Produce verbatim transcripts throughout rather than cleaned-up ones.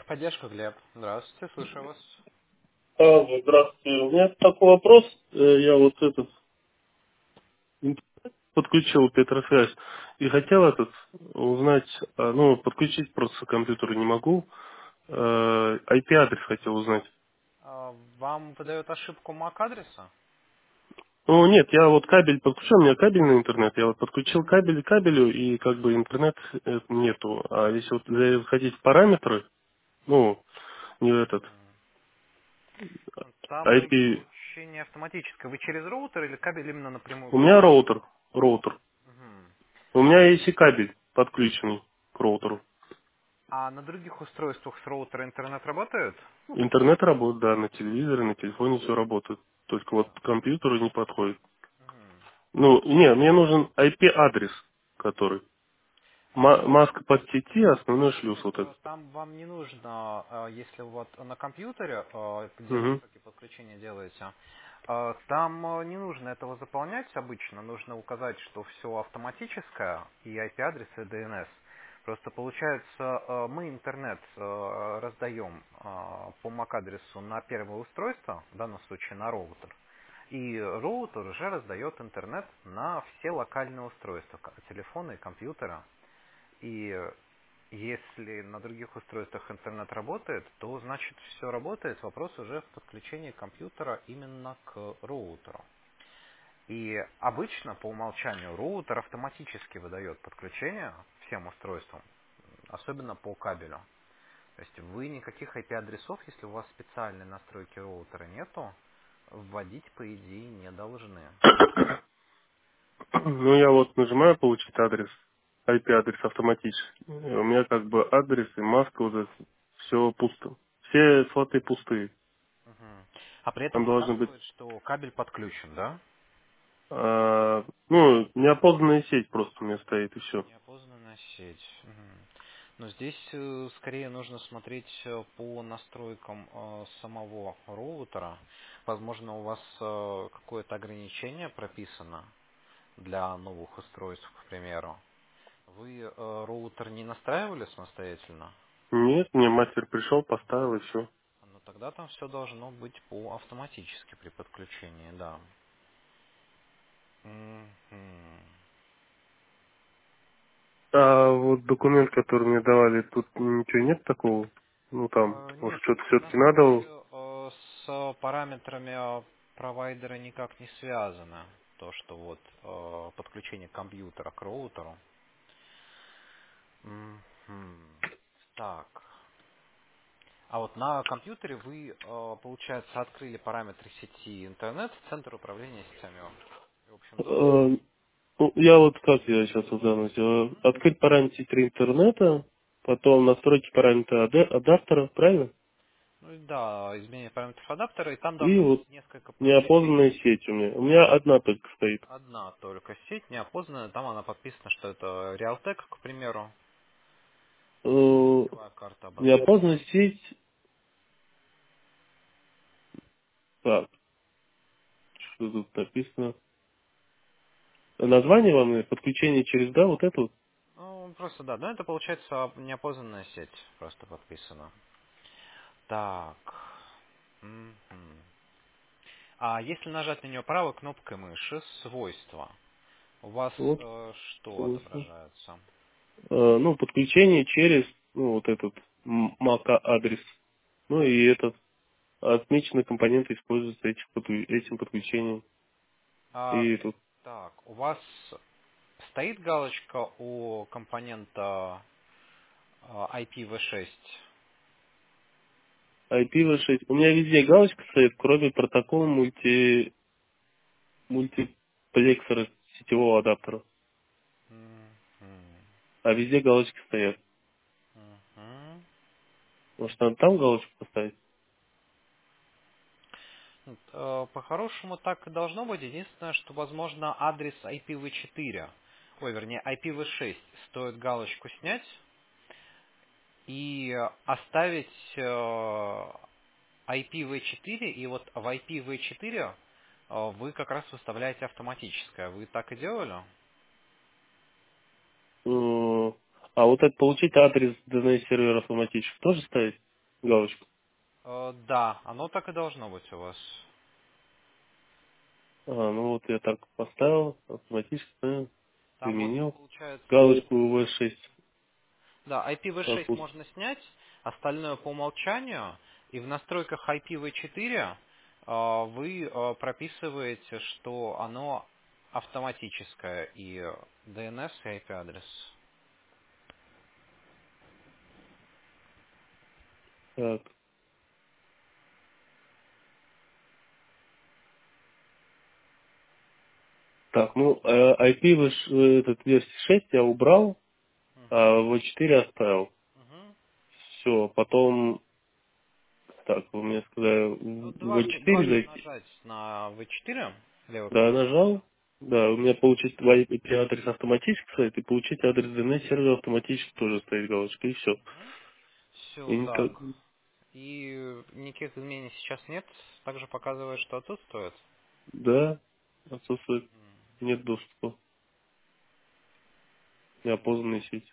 Техподдержка, Глеб. Здравствуйте, слушаю вас. Алло, здравствуйте. У меня такой вопрос. Э, Я вот этот интернет подключил Петросвязь и хотел этот узнать, а, ну, подключить просто к компьютеру не могу. Э, ай пи-адрес хотел узнать. А, Вам выдает ошибку мак-адреса? Ну, нет, я вот кабель подключил, у меня кабельный интернет. Я вот подключил кабель к кабелю, и как бы интернет э, нету. А если вот заходить в параметры, ну, не этот, Ну, Там ай пи... подключение автоматическое. Вы через роутер или кабель именно напрямую У меня подключаете? роутер, роутер. Мгм. У меня есть и кабель подключенный к роутеру. А на других устройствах с роутера интернет работает? Интернет работает, да, на телевизоре, на телефоне все работает. Только вот к компьютеру не подходит. Мгм. Ну, не, мне нужен ай пи-адрес, который. Ма- А, маска под сети, основной шлюз Нет, вот э, этот. там вам не нужно, э, если вот на компьютере, э, где Угу. настройки подключения делаете, э, там э, не нужно этого заполнять обычно, нужно указать, что все автоматическое, и ай пи-адрес, и ди эн эс. Просто получается, э, мы интернет э, раздаем э, по мак-адресу на первое устройство, в данном случае на роутер, и роутер уже раздает интернет на все локальные устройства, как телефоны и компьютера. И если на других устройствах интернет работает, то значит все работает. Вопрос уже в подключении компьютера именно к роутеру. И обычно по умолчанию роутер автоматически выдает подключение всем устройствам, особенно по кабелю. То есть вы никаких ай пи-адресов, если у вас специальной настройки роутера нету, вводить по идее не должны. Ну, я вот нажимаю получить адрес, ай пи-адрес автоматически. И у меня как бы адрес и маска уже все пусто. Все слоты пустые. Мгм. А при этом Там должны быть, показывает, что кабель подключен, да? а, ну, неопознанная сеть просто у меня стоит и все. Неопознанная сеть. Мгм. Но здесь э, скорее нужно смотреть э, по настройкам э, самого роутера. Возможно, у вас э, какое-то ограничение прописано для новых устройств, к примеру. Вы э, роутер не настраивали самостоятельно? Нет, мне мастер пришел, поставил и все. Но тогда там все должно быть по автоматически при подключении, да. Мгм. А вот документ, который мне давали, тут ничего нет такого? Ну там, Э, может Нет, что-то в все-таки данном надо? случае э, с параметрами провайдера никак не связано. То, что вот э, подключение компьютера к роутеру. Мгм. Так. А вот на компьютере вы, э, получается, открыли параметры сети интернет в центр управления сетями и общим доступом. Э, ну, я вот как я сейчас вот данную сделаю? Мгм. Открыть параметры интернета, потом настройки параметра ада- адаптера, правильно? Ну и да, изменение параметров адаптера, и там И должно вот быть несколько неопознанная подключений. сеть у меня. У меня одна только стоит. Одна только сеть неопознанная, там она подписана, что это Realtek, к примеру. Э, Сетевая карта неопознанная обозначена. сеть, так, что тут написано? Название вам, подключение через, да, вот это вот? Ну, просто да, ну это получается неопознанная сеть, просто подписана. Так. Мгм. А если нажать на нее правой кнопкой мыши, свойства, у вас Вот, э, что свойства. отображается? Э, ну, подключение через, ну, вот этот мака адрес. Ну и этот отмеченные компоненты используются этих подклю- этим подключением. А, И тут так, у вас стоит галочка у компонента э, ай пи ви шесть? ай пи ви шесть. У меня везде галочка стоит, кроме протокола мульти, мультиплексора сетевого адаптера. Мгм. А везде галочки стоят. Мгм. Может, надо там галочку поставить? Вот, э, По-хорошему так и должно быть. Единственное, что, возможно, адрес ай пи ви четыре, ой, вернее, ай пи ви шесть стоит галочку снять и оставить э, ай пи ви четыре, и вот в ай пи ви четыре э, вы как раз выставляете автоматическое. Вы так и делали? М, А вот это получить адрес ди эн эс сервера автоматически тоже ставить? галочку? Э, да, оно так и должно быть у вас. А, ну вот я так поставил, автоматически наверное, Там вот применил. получается, Галочку ви шесть. да, ай пи ви Так шесть вот. можно снять, остальное по умолчанию, и в настройках ай пи ви четыре э, вы э, прописываете, что оно автоматическое, и ди эн эс, и ай пи адрес. Так, так ну, э, ай пи ви ш- э, этот версии шесть я убрал, а Мгм. ви четыре оставил. Мгм. Все, потом, так, вы мне сказали, Ну, в ви дважды, четыре дважды зайти. нажать на ви четыре, левой Да, кнопкой мыши. нажал. Да, у меня получить ай пи адрес автоматически стоит, и получить адрес ди эн эс сервера автоматически тоже стоит галочка, и все. Все, И да. никак, И никаких изменений сейчас нет. Также показывает, что отсутствует. да, отсутствует, нет доступа, неопознанная сеть.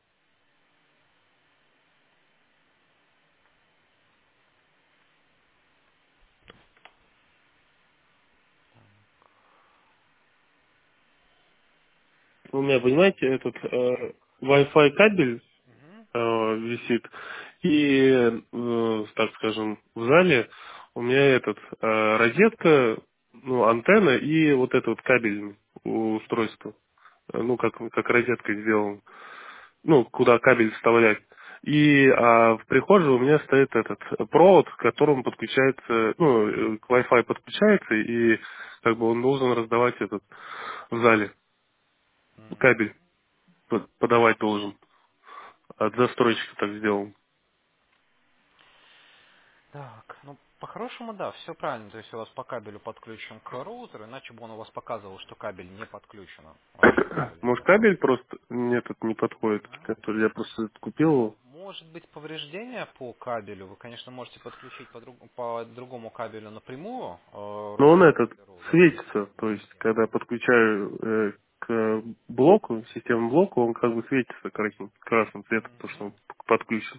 У меня, понимаете, этот э, Wi-Fi кабель Мгм. э, висит, и, э, так скажем, в зале у меня этот э, розетка, ну, антенна и вот это вот кабель устройство, Э, ну, как, как розетка сделан, ну, куда кабель вставлять. И а в прихожей у меня стоит этот провод, к которому подключается, ну, э, к Wi-Fi подключается, и как бы он должен раздавать этот в зале. М. Кабель под- подавать должен. От застройщика так сделан. Так, ну, по-хорошему, да, все правильно. То есть у вас по кабелю подключен к роутеру, иначе бы он у вас показывал, что кабель не подключен. Очень правильно, Может, да. кабель просто не этот не подходит, Мгм. который я просто купил его. Может быть повреждение по кабелю. Вы, конечно, можете подключить по, друг- по другому кабелю напрямую э, Но он роутер этот или роутер. светится, то есть, когда подключаю э, к блоку, системному блоку, он как бы светится красным, красным цветом, потому что Мгм. он подключен.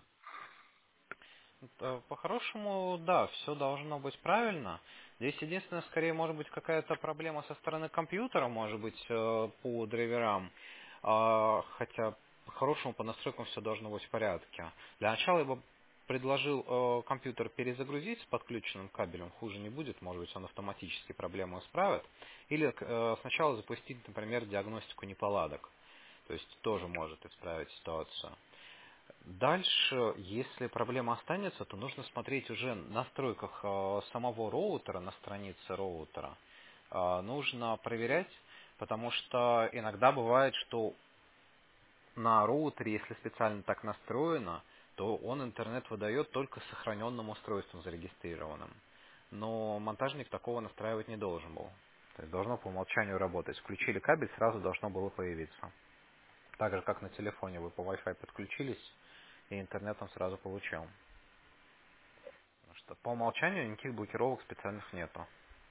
Э, По-хорошему, да, все должно быть правильно. Здесь единственное, скорее, может быть какая-то проблема со стороны компьютера, может быть, э, по драйверам. А, Хотя, по-хорошему, по настройкам все должно быть в порядке. Для начала я бы предложил э, компьютер перезагрузить с подключенным кабелем, хуже не будет, может быть, он автоматически проблему исправит. Или э, сначала запустить, например, диагностику неполадок. То есть тоже может исправить ситуацию. Дальше, если проблема останется, то нужно смотреть уже в настройках э, самого роутера, на странице роутера. Э, Нужно проверять, потому что иногда бывает, что на роутере, если специально так настроено, то он интернет выдает только с сохраненным устройством зарегистрированным. Но монтажник такого настраивать не должен был. То есть должно по умолчанию работать. Включили кабель, сразу должно было появиться. Так же, как на телефоне вы по Wi-Fi подключились, и интернет он сразу получил. Потому что по умолчанию никаких блокировок специальных нету.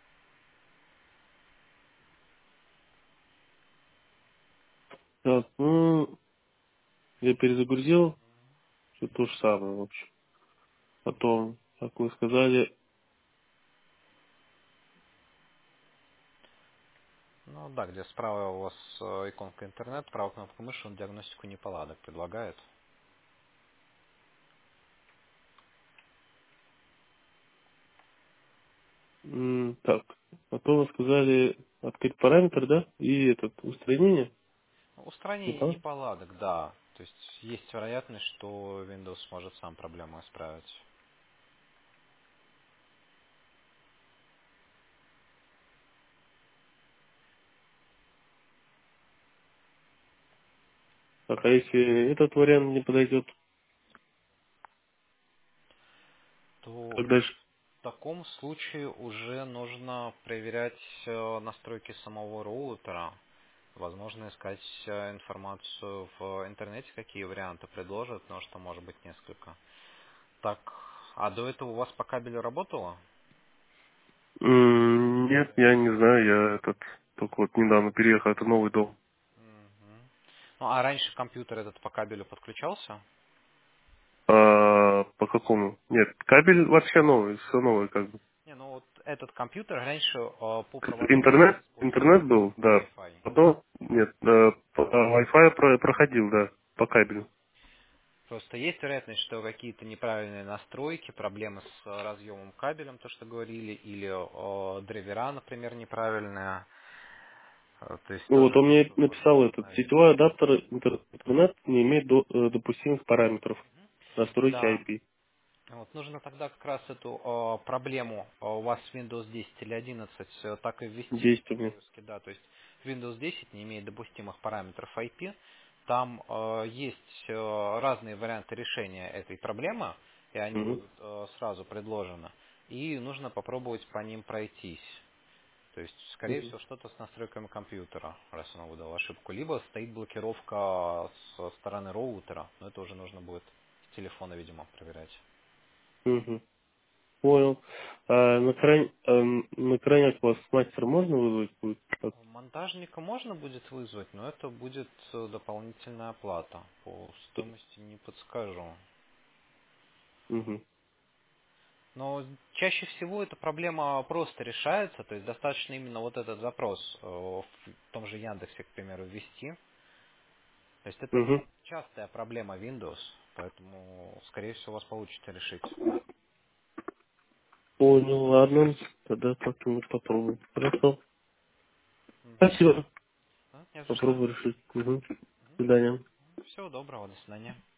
Так, ну, я перезагрузил, все то же самое, в общем. Потом, как вы сказали, Ну да, где справа у вас э, иконка интернет, правая кнопка мыши, он диагностику неполадок предлагает. м, так, потом вы сказали открыть параметр, да, и этот устранение, Ну, устранение непонятно. неполадок, да. То есть есть вероятность, что Windows может сам проблему исправить. Так, а если этот вариант не подойдет, То как дальше? в таком случае уже нужно проверять э, настройки самого роутера. Возможно, искать э, информацию в интернете, какие варианты предложат, потому что может быть несколько. Так, а до этого у вас по кабелю работало? М, Нет, я не знаю, я этот только вот недавно переехал, это новый дом. Мгм. Ну, а раньше компьютер этот по кабелю подключался? А, по какому? Нет, кабель вообще новый, все новое как бы. Не, ну вот этот компьютер раньше э, по проводной связи Интернет, использовался. интернет был, да. Wi-Fi. Потом, нет, э, по Wi-Fi про- проходил, да, по кабелю. Просто есть вероятность, что какие-то неправильные настройки, проблемы с э, разъемом кабелем, то, что говорили, или э, драйвера, например, неправильные. Э, То есть Ну вот тоже он мне тут можно написал этот, установить. сетевой адаптер интер- интернет не имеет до- э, допустимых параметров настройки Да, ай пи. вот нужно тогда как раз эту э, проблему э, у вас Windows десять или одиннадцать э, так и ввести Есть у в меня. поиске, да, то есть Windows десять не имеет допустимых параметров ай пи, там э, есть э, разные варианты решения этой проблемы, и они Угу. будут э, сразу предложены, и нужно попробовать по ним пройтись. То есть, скорее Угу. всего, что-то с настройками компьютера, раз он выдал ошибку. Либо стоит блокировка со стороны роутера, но это уже нужно будет с телефона, видимо, проверять. Угу. Понял. А на, край, эм, на крайняк вас мастер можно вызвать будет? Так. Монтажника можно будет вызвать, но это будет э, дополнительная оплата. По стоимости не подскажу. Угу. Но чаще всего эта проблема просто решается, то есть достаточно именно вот этот запрос э, в том же Яндексе, к примеру, ввести. То есть это Угу. частая проблема Windows, поэтому, скорее всего, у вас получится решить. Понял, ладно. Тогда как-нибудь попробуем. Хорошо. Мгм. Спасибо. Да, не за что. Попробую решить. Угу. До свидания. Всего доброго, до свидания.